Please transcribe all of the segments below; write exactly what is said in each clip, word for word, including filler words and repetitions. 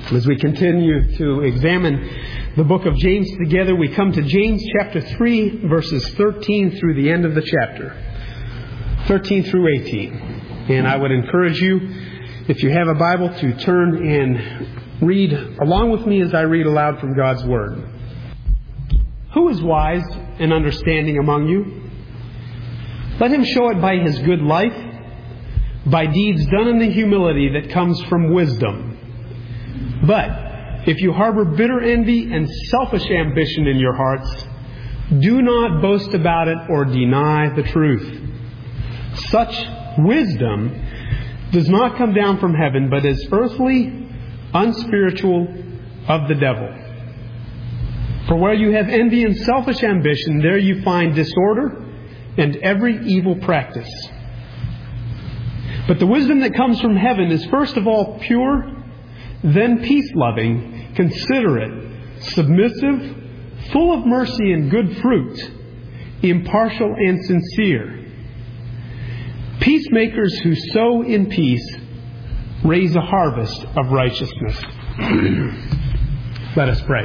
As we continue to examine the book of James together, we come to James chapter three, verses thirteen through the end of the chapter. thirteen through eighteen. And I would encourage you, if you have a Bible, to turn and read along with me as I read aloud from God's Word. Who is wise and understanding among you? Let him show it by his good life, by deeds done in the humility that comes from wisdom. But if you harbor bitter envy and selfish ambition in your hearts, do not boast about it or deny the truth. Such wisdom does not come down from heaven, but is earthly, unspiritual, of the devil. For where you have envy and selfish ambition, there you find disorder and every evil practice. But the wisdom that comes from heaven is first of all pure, then peace-loving, considerate, submissive, full of mercy and good fruit, impartial and sincere. Peacemakers who sow in peace raise a harvest of righteousness. Let us pray.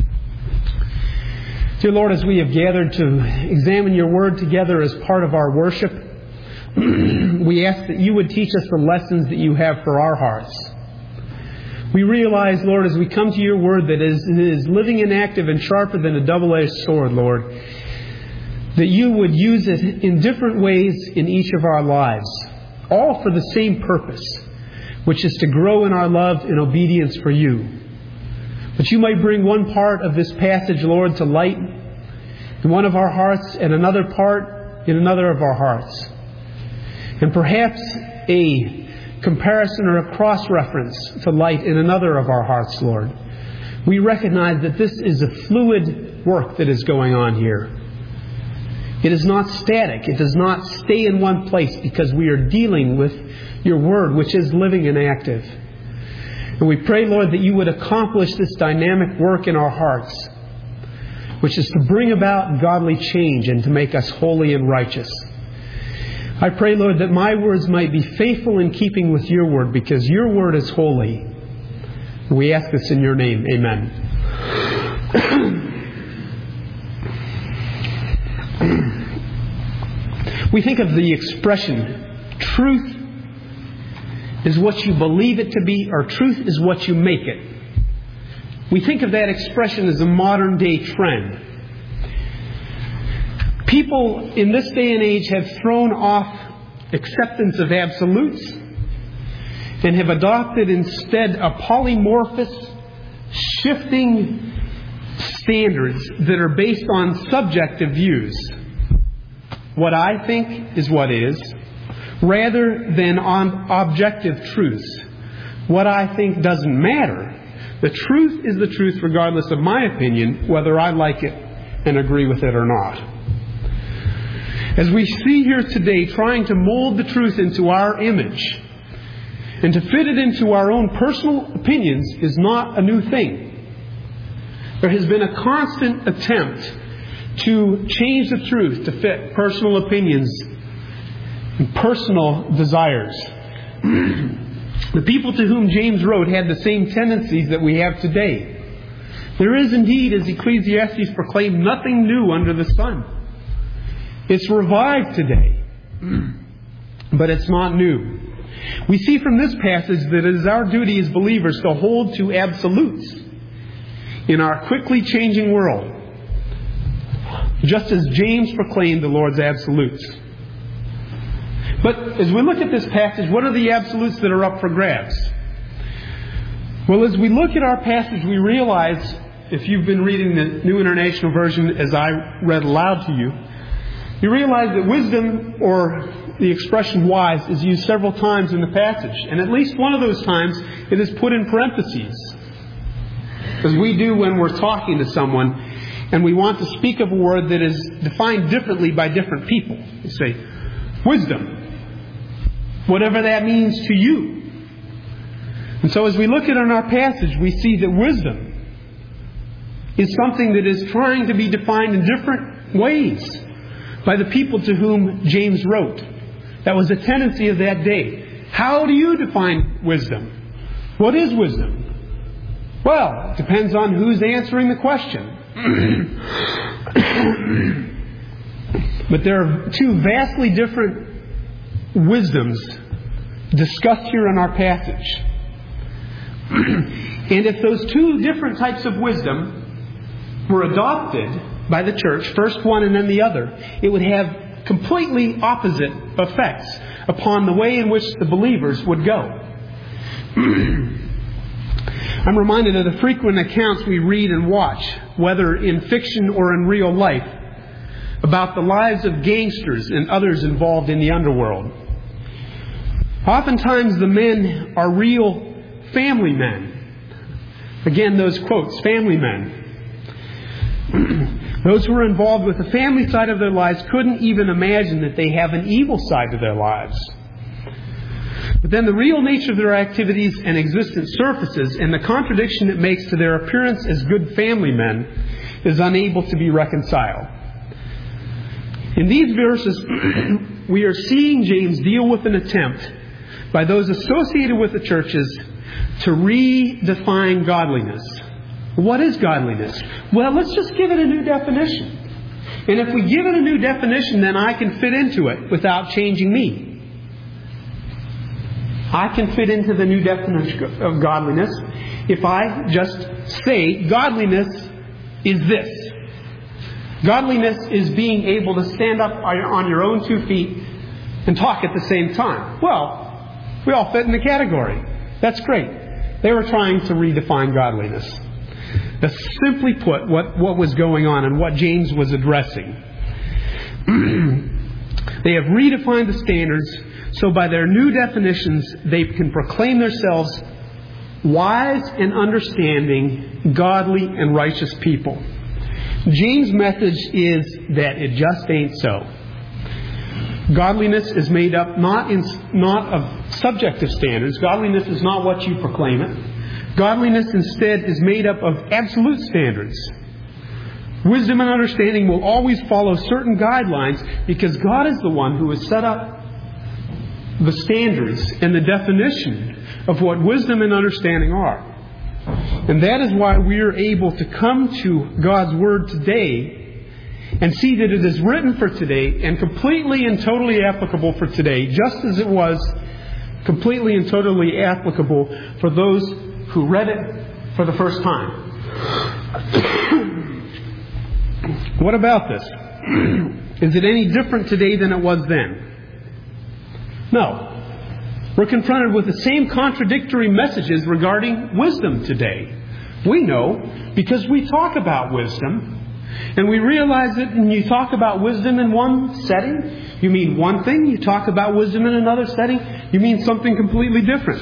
Dear Lord, as we have gathered to examine your word together as part of our worship, we ask that you would teach us the lessons that you have for our hearts. We realize, Lord, as we come to your word that is, it is living and active and sharper than a double-edged sword, Lord, that you would use it in different ways in each of our lives, all for the same purpose, which is to grow in our love and obedience for you. But you might bring one part of this passage, Lord, to light in one of our hearts and another part in another of our hearts. And perhaps a comparison or a cross-reference to light in another of our hearts, Lord. We recognize that this is a fluid work that is going on here. It is not static. It does not stay in one place because we are dealing with your word, which is living and active. And we pray, Lord, that you would accomplish this dynamic work in our hearts, which is to bring about godly change and to make us holy and righteous. I pray, Lord, that my words might be faithful in keeping with your word, because your word is holy. We ask this in your name. Amen. We think of the expression, truth is what you believe it to be, or truth is what you make it. We think of that expression as a modern day trend. People in this day and age have thrown off acceptance of absolutes and have adopted instead a polymorphous, shifting standards that are based on subjective views. What I think is what is, rather than on objective truths. What I think doesn't matter. The truth is the truth regardless of my opinion, whether I like it and agree with it or not. As we see here today, trying to mold the truth into our image and to fit it into our own personal opinions is not a new thing. There has been a constant attempt to change the truth to fit personal opinions and personal desires. The people to whom James wrote had the same tendencies that we have today. There is indeed, as Ecclesiastes proclaimed, nothing new under the sun. It's revived today, but it's not new. We see from this passage that it is our duty as believers to hold to absolutes in our quickly changing world, just as James proclaimed the Lord's absolutes. But as we look at this passage, what are the absolutes that are up for grabs? Well, as we look at our passage, we realize, if you've been reading the New International Version as I read aloud to you, you realize that wisdom, or the expression wise, is used several times in the passage. And at least one of those times, it is put in parentheses. As we do when we're talking to someone and we want to speak of a word that is defined differently by different people. You say, wisdom. Whatever that means to you. And so as we look at it in our passage, we see that wisdom is something that is trying to be defined in different ways by the people to whom James wrote. That was a tendency of that day. How do you define wisdom? What is wisdom? Well, it depends on who's answering the question. But there are two vastly different wisdoms discussed here in our passage. And if those two different types of wisdom were adopted by the church, first one and then the other, it would have completely opposite effects upon the way in which the believers would go. I'm reminded of the frequent accounts we read and watch, whether in fiction or in real life, about the lives of gangsters and others involved in the underworld. Oftentimes the men are real family men. Again, those quotes, family men. Those who are involved with the family side of their lives couldn't even imagine that they have an evil side to their lives. But then the real nature of their activities and existence surfaces, and the contradiction it makes to their appearance as good family men is unable to be reconciled. In these verses, we are seeing James deal with an attempt by those associated with the churches to redefine godliness. What is godliness? Well, let's just give it a new definition. And if we give it a new definition, then I can fit into it without changing me. I can fit into the new definition of godliness if I just say godliness is this. Godliness is being able to stand up on your own two feet and talk at the same time. Well, we all fit in the category. That's great. They were trying to redefine godliness. That's simply put what, what was going on and what James was addressing. They have redefined the standards, so by their new definitions, they can proclaim themselves wise and understanding, godly and righteous people. James' message is that it just ain't so. Godliness is made up not in, not of subjective standards. Godliness is not what you proclaim it. Godliness instead is made up of absolute standards. Wisdom and understanding will always follow certain guidelines because God is the one who has set up the standards and the definition of what wisdom and understanding are. And that is why we are able to come to God's Word today and see that it is written for today and completely and totally applicable for today, just as it was completely and totally applicable for those who read it for the first time. What about this? Is it any different today than it was then? No. We're confronted with the same contradictory messages regarding wisdom today. We know because we talk about wisdom, and we realize that when you talk about wisdom in one setting, you mean one thing. You talk about wisdom in another setting, you mean something completely different.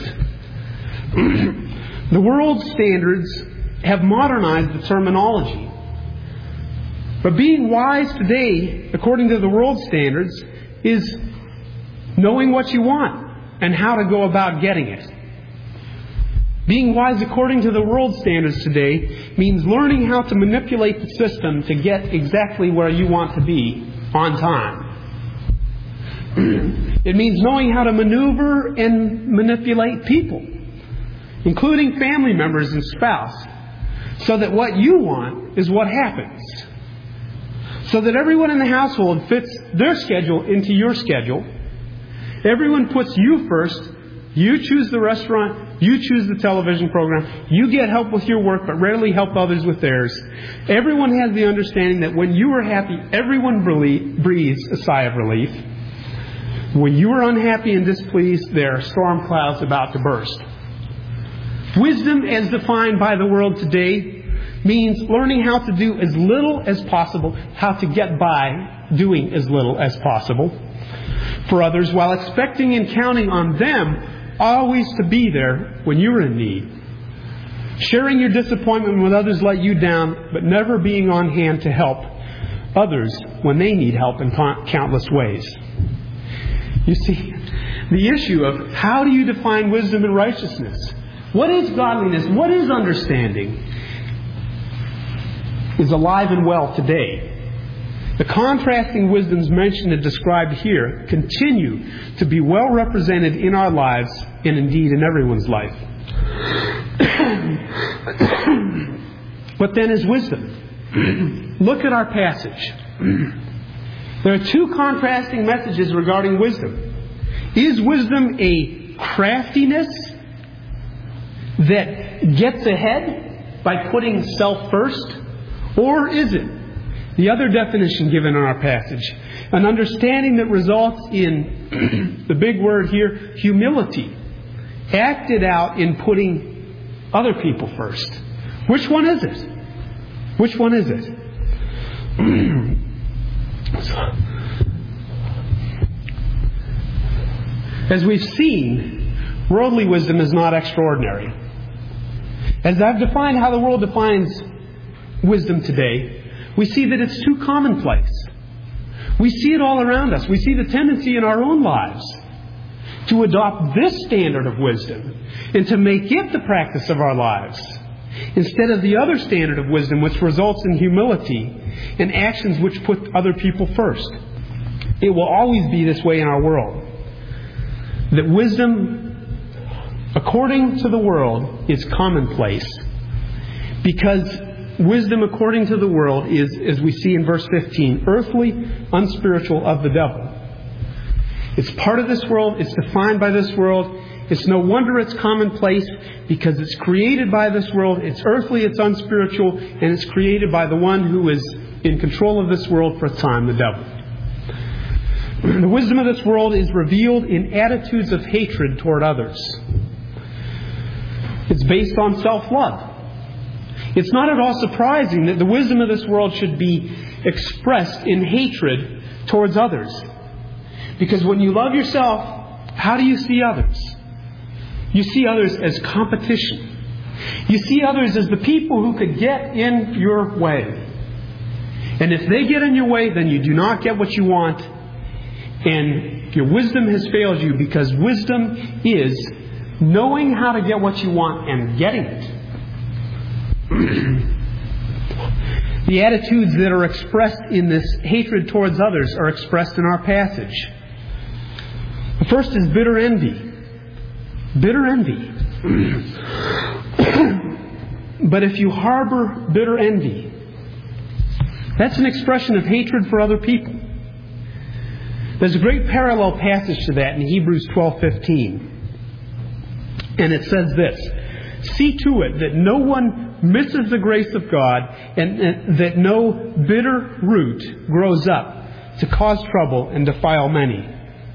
The world's standards have modernized the terminology. But being wise today, according to the world's standards, is knowing what you want and how to go about getting it. Being wise according to the world's standards today means learning how to manipulate the system to get exactly where you want to be on time. It means knowing how to maneuver and manipulate people, including family members and spouse, so that what you want is what happens. So that everyone in the household fits their schedule into your schedule. Everyone puts you first. You choose the restaurant. You choose the television program. You get help with your work, but rarely help others with theirs. Everyone has the understanding that when you are happy, everyone breathes a sigh of relief. When you are unhappy and displeased, there are storm clouds about to burst. Wisdom, as defined by the world today, means learning how to do as little as possible, how to get by doing as little as possible for others, while expecting and counting on them always to be there when you're in need. Sharing your disappointment when others let you down, but never being on hand to help others when they need help in countless ways. You see, the issue of how do you define wisdom and righteousness? What is godliness? What is understanding? Is alive and well today. The contrasting wisdoms mentioned and described here continue to be well represented in our lives and indeed in everyone's life. What then is wisdom? Look at our passage. There are two contrasting messages regarding wisdom. Is wisdom a craftiness that gets ahead by putting self first? Or is it the other definition given in our passage? An understanding that results in, the big word here, humility, acted out in putting other people first. Which one is it? Which one is it? As we've seen, worldly wisdom is not extraordinary. As I've defined how the world defines wisdom today, we see that it's too commonplace. We see it all around us. We see the tendency in our own lives to adopt this standard of wisdom and to make it the practice of our lives, instead of the other standard of wisdom, which results in humility and actions which put other people first. It will always be this way in our world. That wisdom, according to the world, is commonplace. Because wisdom, according to the world, is, as we see in verse fifteen, earthly, unspiritual, of the devil. It's part of this world. It's defined by this world. It's no wonder it's commonplace, because it's created by this world. It's earthly, it's unspiritual, and it's created by the one who is in control of this world for a time, the devil. The wisdom of this world is revealed in attitudes of hatred toward others. It's based on self-love. It's not at all surprising that the wisdom of this world should be expressed in hatred towards others. Because when you love yourself, how do you see others? You see others as competition. You see others as the people who could get in your way. And if they get in your way, then you do not get what you want. And your wisdom has failed you, because wisdom is knowing how to get what you want and getting it. The attitudes that are expressed in this hatred towards others are expressed in our passage. The first is bitter envy. Bitter envy. But if you harbor bitter envy, that's an expression of hatred for other people. There's a great parallel passage to that in Hebrews twelve fifteen. And it says this: see to it that no one misses the grace of God, and, and that no bitter root grows up to cause trouble and defile many.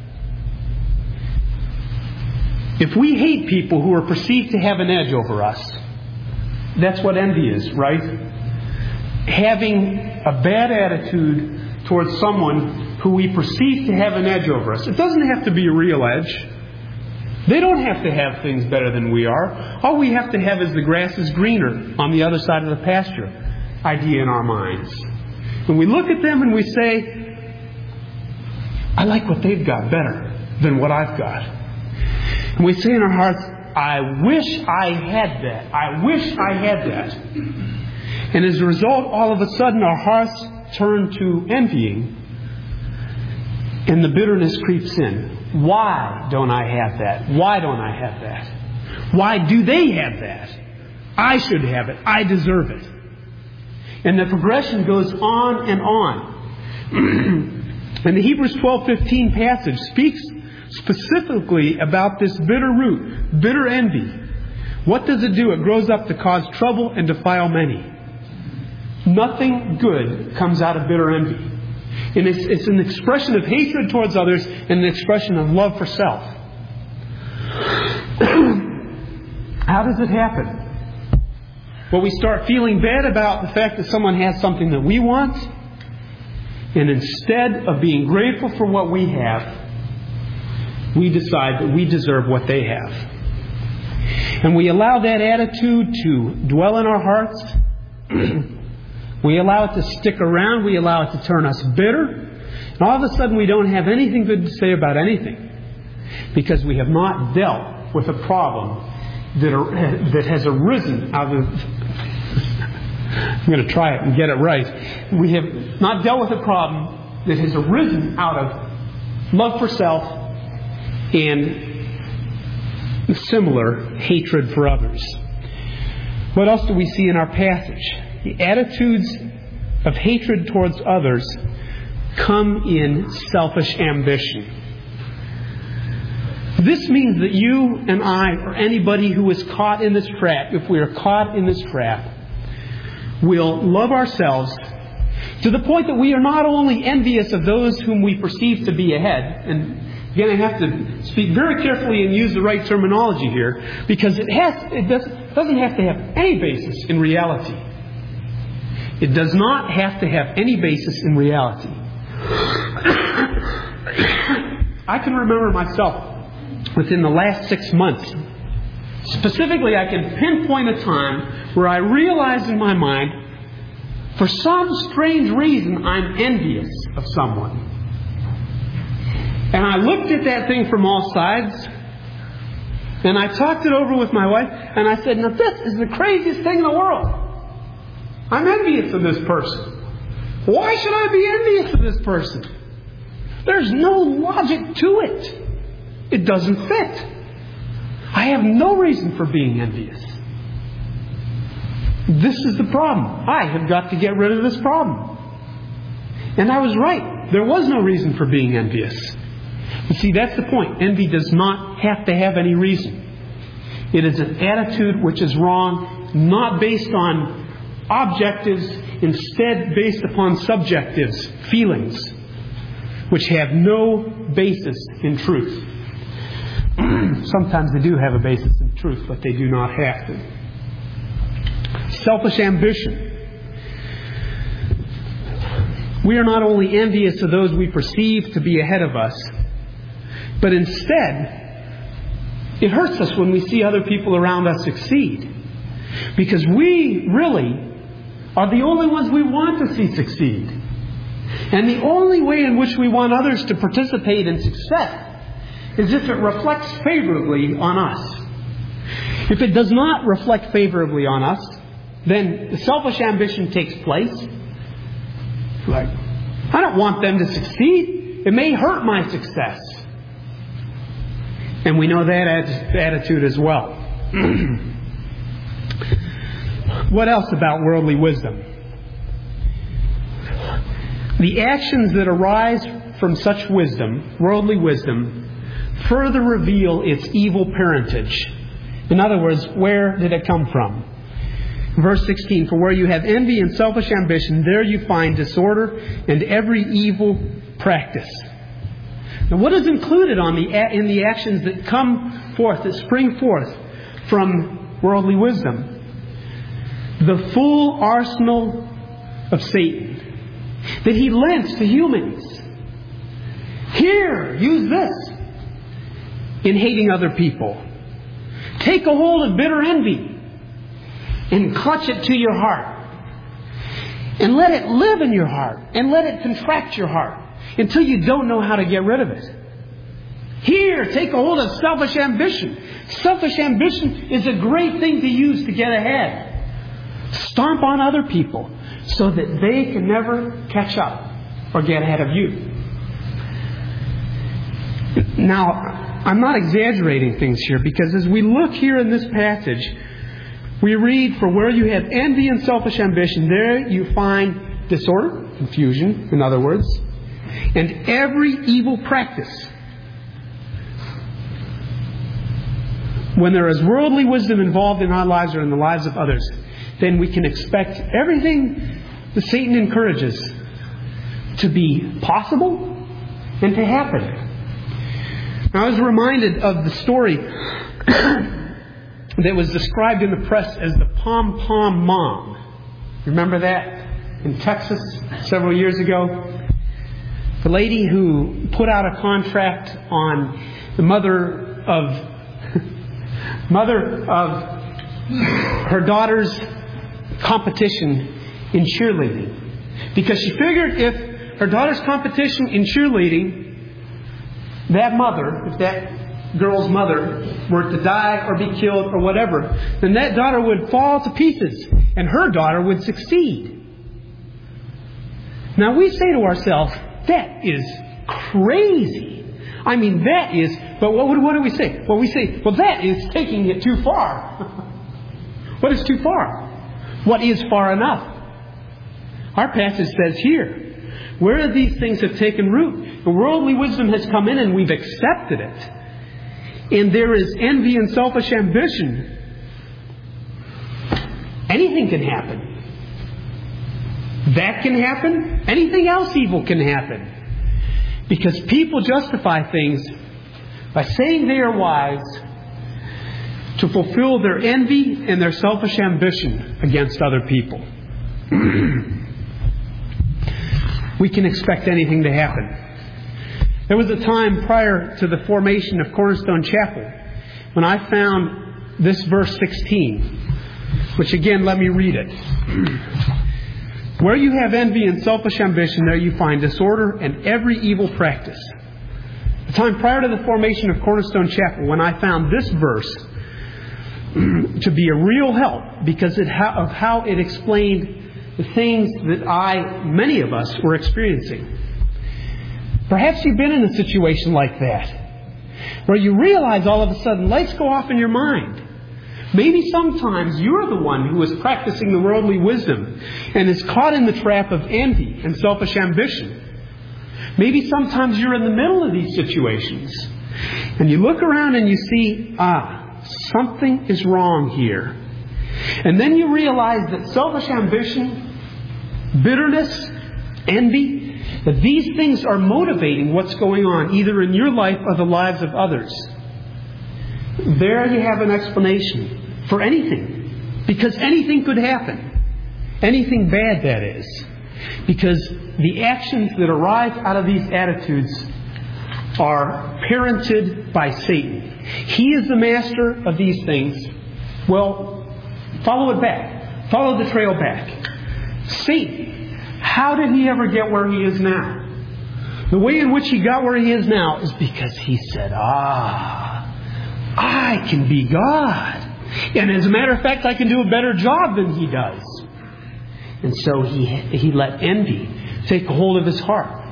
If we hate people who are perceived to have an edge over us, that's what envy is, right? Having a bad attitude towards someone who we perceive to have an edge over us. It doesn't have to be a real edge. They don't have to have things better than we are. All we have to have is the grass is greener on the other side of the pasture idea in our minds. When we look at them and we say, I like what they've got better than what I've got. And we say in our hearts, I wish I had that. I wish I had that. And as a result, all of a sudden our hearts turn to envying, and the bitterness creeps in. Why don't I have that? Why don't I have that? Why do they have that? I should have it. I deserve it. And the progression goes on and on. And the Hebrews twelve fifteen passage speaks specifically about this bitter root, bitter envy. What does it do? It grows up to cause trouble and defile many. Nothing good comes out of bitter envy. And it's, it's an expression of hatred towards others and an expression of love for self. How does it happen? Well, we start feeling bad about the fact that someone has something that we want, and instead of being grateful for what we have, we decide that we deserve what they have. And we allow that attitude to dwell in our hearts. We allow it to stick around. We allow it to turn us bitter. And all of a sudden we don't have anything good to say about anything, because we have not dealt with a problem that, are, that has arisen out of... I'm going to try it and get it right. We have not dealt with a problem that has arisen out of love for self and similar hatred for others. What else do we see in our passage? The attitudes of hatred towards others come in selfish ambition. This means that you and I, or anybody who is caught in this trap, if we are caught in this trap, will love ourselves to the point that we are not only envious of those whom we perceive to be ahead, and again I have to speak very carefully and use the right terminology here, because it has it does, doesn't have to have any basis in reality. It does not have to have any basis in reality. I can remember myself within the last six months, specifically I can pinpoint a time where I realized in my mind, for some strange reason, I'm envious of someone. And I looked at that thing from all sides, and I talked it over with my wife, and I said, now this is the craziest thing in the world. I'm envious of this person. Why should I be envious of this person? There's no logic to it. It doesn't fit. I have no reason for being envious. This is the problem. I have got to get rid of this problem. And I was right. There was no reason for being envious. But see, that's the point. Envy does not have to have any reason. It is an attitude which is wrong, not based on objectives, instead based upon subjectives, feelings, which have no basis in truth. Sometimes they do have a basis in truth, but they do not have to. Selfish ambition. We are not only envious of those we perceive to be ahead of us, but instead, it hurts us when we see other people around us succeed. Because we really are the only ones we want to see succeed. And the only way in which we want others to participate in success is if it reflects favorably on us. If it does not reflect favorably on us, then the selfish ambition takes place. Like, I don't want them to succeed. It may hurt my success. And we know that attitude as well. What else about worldly wisdom? The actions that arise from such wisdom, worldly wisdom, further reveal its evil parentage. In other words, where did it come from? Verse sixteen, for where you have envy and selfish ambition, there you find disorder and every evil practice. Now, what is included on the in the actions that come forth, that spring forth from worldly wisdom? The full arsenal of Satan that he lends to humans. Here, use this in hating other people. Take a hold of bitter envy and clutch it to your heart. And let it live in your heart. And let it contract your heart until you don't know how to get rid of it. Here, take a hold of selfish ambition. Selfish ambition is a great thing to use to get ahead. Stomp on other people so that they can never catch up or get ahead of you. Now, I'm not exaggerating things here, because as we look here in this passage, we read, for where you have envy and selfish ambition, there you find disorder, confusion, in other words, and every evil practice. When there is worldly wisdom involved in our lives or in the lives of others, then we can expect everything that Satan encourages to be possible and to happen. I was reminded of the story that was described in the press as the Pom Pom Mom. Remember that? In Texas several years ago. The lady who put out a contract on the mother of mother of her daughter's competition in cheerleading. Because she figured if her daughter's competition in cheerleading, that mother, if that girl's mother were to die or be killed or whatever, then that daughter would fall to pieces and her daughter would succeed. Now we say to ourselves, that is crazy. I mean, that is, but what, what do we say? Well, we say, well, that is taking it too far. What is too far? What is far enough? Our passage says here, where these things have taken root, the worldly wisdom has come in and we've accepted it. And there is envy and selfish ambition. Anything can happen. That can happen. Anything else evil can happen. Because people justify things by saying they are wise to fulfill their envy and their selfish ambition against other people. We can expect anything to happen. There was a time prior to the formation of Cornerstone Chapel when I found this verse sixteen, which again, let me read it. Where you have envy and selfish ambition, there you find disorder and every evil practice. The time prior to the formation of Cornerstone Chapel, when I found this verse to be a real help because of how it explained the things that I, many of us, were experiencing. Perhaps you've been in a situation like that, where you realize all of a sudden lights go off in your mind. Maybe sometimes you're the one who is practicing the worldly wisdom and is caught in the trap of envy and selfish ambition. Maybe sometimes you're in the middle of these situations and you look around and you see, ah, something is wrong here. And then you realize that selfish ambition, bitterness, envy, that these things are motivating what's going on either in your life or the lives of others. There you have an explanation for anything. Because anything could happen. Anything bad, that is. Because the actions that arise out of these attitudes are parented by Satan. He is the master of these things. Well, follow it back. Follow the trail back. Satan, how did he ever get where he is now? The way in which he got where he is now is because he said, ah, I can be God. And as a matter of fact, I can do a better job than he does. And so he, he let envy take a hold of his heart.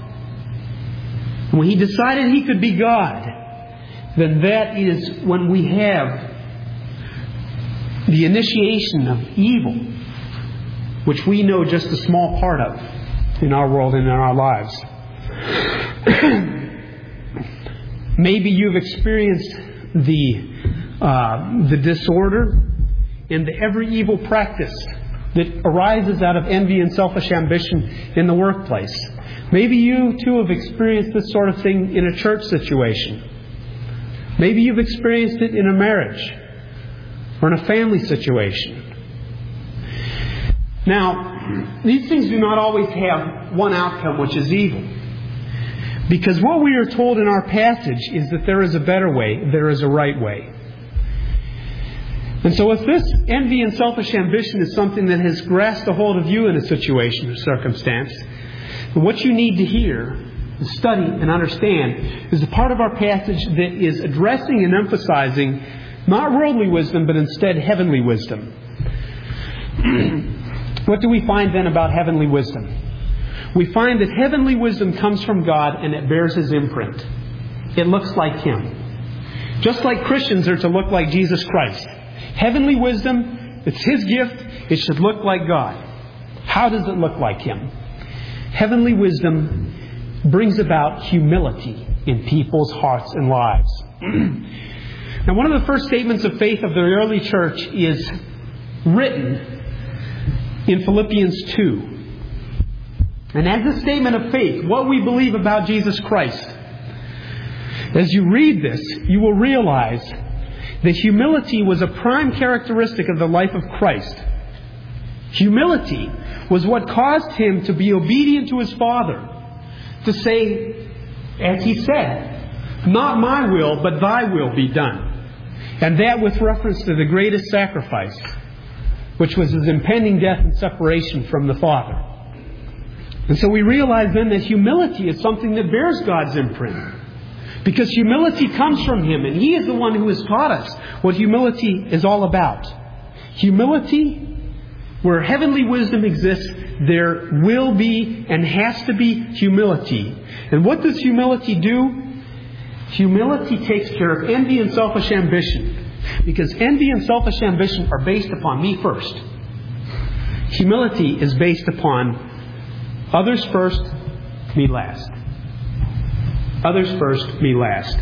When he decided he could be God, then that is when we have the initiation of evil, which we know just a small part of in our world and in our lives. Maybe you've experienced the uh, the disorder and the every evil practice that arises out of envy and selfish ambition in the workplace. Maybe you too have experienced this sort of thing in a church situation. Maybe you've experienced it in a marriage or in a family situation. Now, these things do not always have one outcome, which is evil. Because what we are told in our passage is that there is a better way, there is a right way. And so if this envy and selfish ambition is something that has grasped a hold of you in a situation or circumstance, what you need to hear, and study, and understand is the part of our passage that is addressing and emphasizing not worldly wisdom, but instead heavenly wisdom. What do we find then about heavenly wisdom? We find that heavenly wisdom comes from God and it bears His imprint. It looks like Him. Just like Christians are to look like Jesus Christ. Heavenly wisdom, it's His gift, it should look like God. How does it look like Him? Heavenly wisdom brings about humility in people's hearts and lives. Now, one of the first statements of faith of the early church is written in Philippians two. And as a statement of faith, what we believe about Jesus Christ, as you read this, you will realize that humility was a prime characteristic of the life of Christ. Humility was what caused Him to be obedient to His Father, to say, as He said, not my will, but Thy will be done. And that with reference to the greatest sacrifice, which was His impending death and separation from the Father. And so we realize then that humility is something that bears God's imprint. Because humility comes from Him, and He is the one who has taught us what humility is all about. Humility, where heavenly wisdom exists, there will be and has to be humility. And what does humility do? Humility takes care of envy and selfish ambition. Because envy and selfish ambition are based upon me first. Humility is based upon others first, me last. Others first, me last.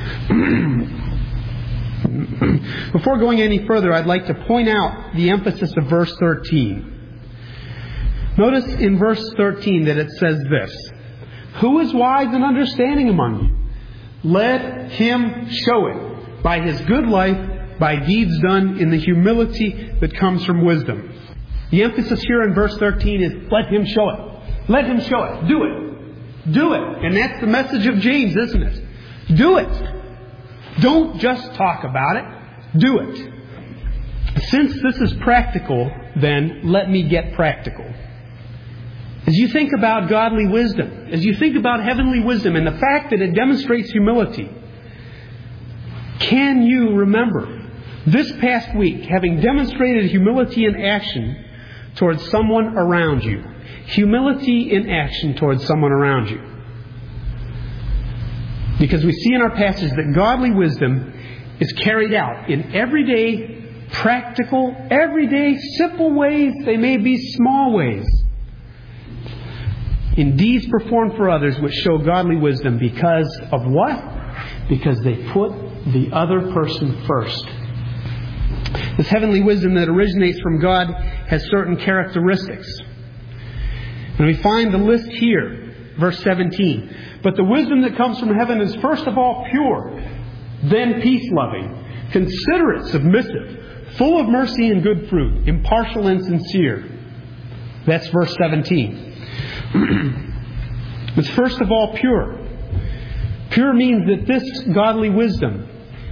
Before going any further, I'd like to point out the emphasis of verse thirteen. Notice in verse thirteen that it says this: "Who is wise and understanding among you? Let him show it by his good life, by deeds done in the humility that comes from wisdom." The emphasis here in verse thirteen is let him show it. Let him show it. Do it. Do it. And that's the message of James, isn't it? Do it. Don't just talk about it. Do it. Since this is practical, then let me get practical. As you think about godly wisdom, as you think about heavenly wisdom and the fact that it demonstrates humility, can you remember this past week having demonstrated humility in action towards someone around you? Humility in action towards someone around you. Because we see in our passage that godly wisdom is carried out in everyday, practical, everyday, simple ways. They may be small ways. In deeds performed for others which show godly wisdom because of what? Because they put the other person first. This heavenly wisdom that originates from God has certain characteristics. And we find the list here, verse seventeen. "But the wisdom that comes from heaven is first of all pure, then peace-loving, considerate, submissive, full of mercy and good fruit, impartial and sincere." That's verse seventeen. It's first of all pure. Pure means that this godly wisdom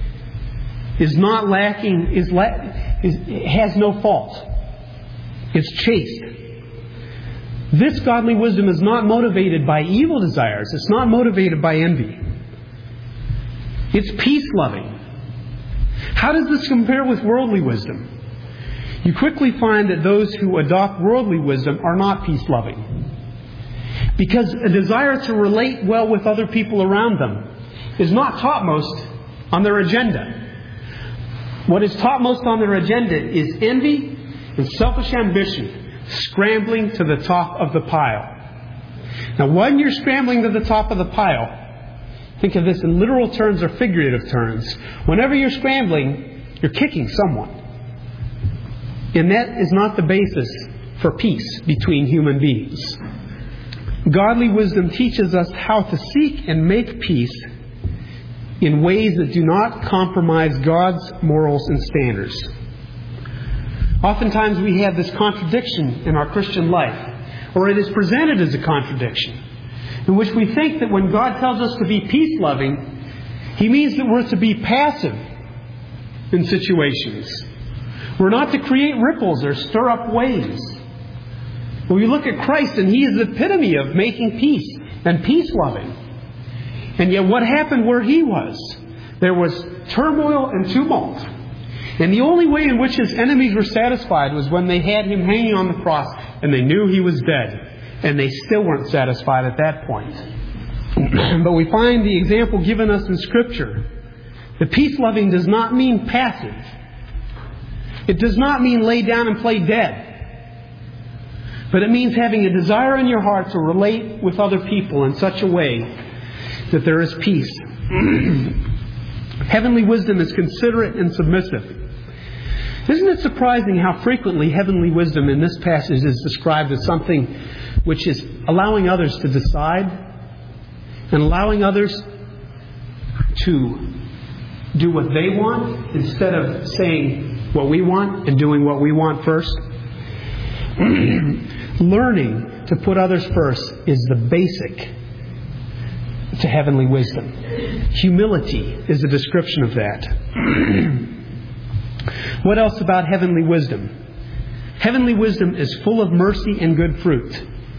is not lacking, is, la- is has no fault. It's chaste. This godly wisdom is not motivated by evil desires. It's not motivated by envy. It's peace-loving. How does this compare with worldly wisdom? You quickly find that those who adopt worldly wisdom are not peace-loving. Because a desire to relate well with other people around them is not topmost on their agenda. What is topmost on their agenda is envy and selfish ambition, scrambling to the top of the pile. Now, when you're scrambling to the top of the pile, think of this in literal terms or figurative terms. Whenever you're scrambling, you're kicking someone. And that is not the basis for peace between human beings. Godly wisdom teaches us how to seek and make peace in ways that do not compromise God's morals and standards. Oftentimes we have this contradiction in our Christian life, or it is presented as a contradiction, in which we think that when God tells us to be peace-loving, He means that we're to be passive in situations. We're not to create ripples or stir up waves. When we look at Christ, and He is the epitome of making peace and peace-loving. And yet what happened where He was? There was turmoil and tumult. And the only way in which His enemies were satisfied was when they had Him hanging on the cross and they knew He was dead. And they still weren't satisfied at that point. But we find the example given us in Scripture. The peace-loving does not mean passive. It does not mean lay down and play dead. But it means having a desire in your heart to relate with other people in such a way that there is peace. Heavenly wisdom is considerate and submissive. Isn't it surprising how frequently heavenly wisdom in this passage is described as something which is allowing others to decide and allowing others to do what they want instead of saying what we want and doing what we want first? Learning to put others first is the basic to heavenly wisdom. Humility is a description of that. What else about heavenly wisdom? Heavenly wisdom is full of mercy and good fruit.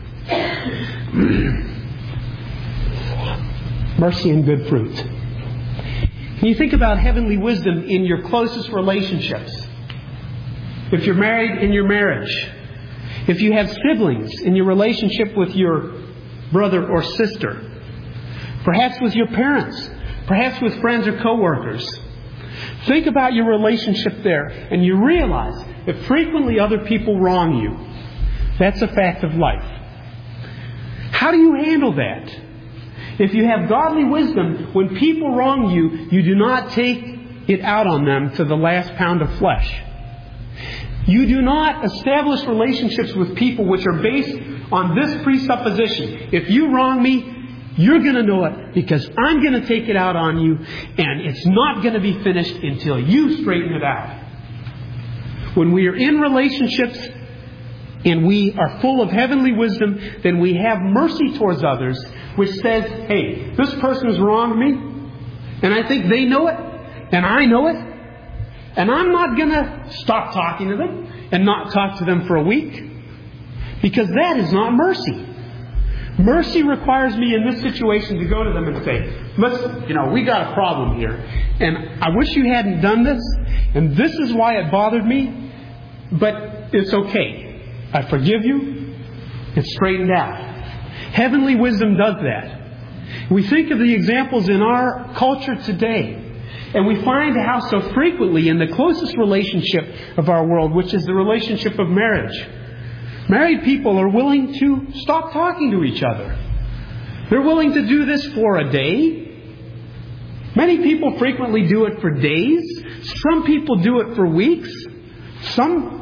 Mercy and good fruit. When you think about heavenly wisdom in your closest relationships, if you're married, in your marriage, if you have siblings, in your relationship with your brother or sister, perhaps with your parents, perhaps with friends or coworkers. Think about your relationship there, and you realize that frequently other people wrong you. That's a fact of life. How do you handle that? If you have godly wisdom, when people wrong you, you do not take it out on them to the last pound of flesh. You do not establish relationships with people which are based on this presupposition. If you wrong me, you're going to know it because I'm going to take it out on you, and it's not going to be finished until you straighten it out. When we are in relationships and we are full of heavenly wisdom, then we have mercy towards others, which says, hey, this person has wronged me, and I think they know it, and I know it, and I'm not going to stop talking to them and not talk to them for a week, because that is not mercy. Mercy requires me in this situation to go to them and say, listen, you know, we got a problem here, and I wish you hadn't done this, and this is why it bothered me, but it's okay. I forgive you. It's straightened out. Heavenly wisdom does that. We think of the examples in our culture today, and we find how so frequently in the closest relationship of our world, which is the relationship of marriage, married people are willing to stop talking to each other. They're willing to do this for a day. Many people frequently do it for days. Some people do it for weeks. Some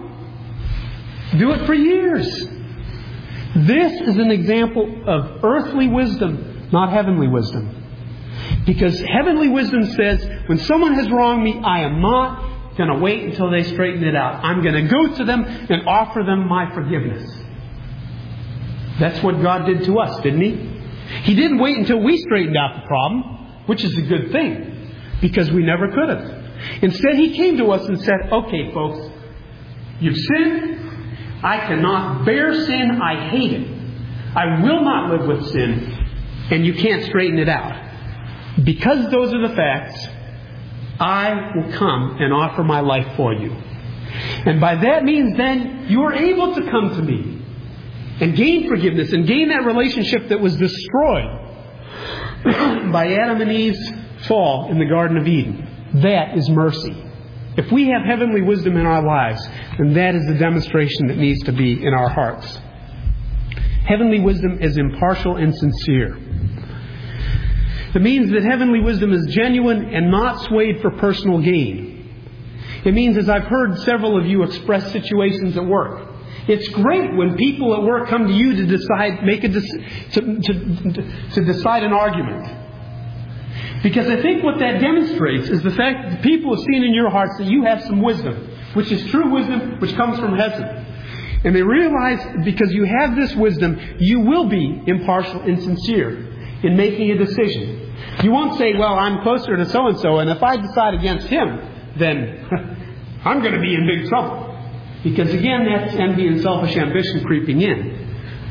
do it for years. This is an example of earthly wisdom, not heavenly wisdom. Because heavenly wisdom says, when someone has wronged me, I am not going to wait until they straighten it out. I'm going to go to them and offer them my forgiveness. That's what God did to us, didn't He? He didn't wait until we straightened out the problem, which is a good thing, because we never could have. Instead, He came to us and said, okay, folks, you've sinned. I cannot bear sin. I hate it. I will not live with sin. And you can't straighten it out. Because those are the facts, I will come and offer my life for you. And by that means then, you are able to come to me and gain forgiveness and gain that relationship that was destroyed by Adam and Eve's fall in the Garden of Eden. That is mercy. If we have heavenly wisdom in our lives, then that is the demonstration that needs to be in our hearts. Heavenly wisdom is impartial and sincere. It means that heavenly wisdom is genuine and not swayed for personal gain. It means, as I've heard several of you express situations at work, it's great when people at work come to you to decide, make a to, to, to decide an argument. Because I think what that demonstrates is the fact that the people have seen in your hearts that you have some wisdom, which is true wisdom, which comes from heaven. And they realize because you have this wisdom, you will be impartial and sincere in making a decision. You won't say, well, I'm closer to so-and-so, and if I decide against him, then I'm going to be in big trouble. Because again, that's envy and selfish ambition creeping in.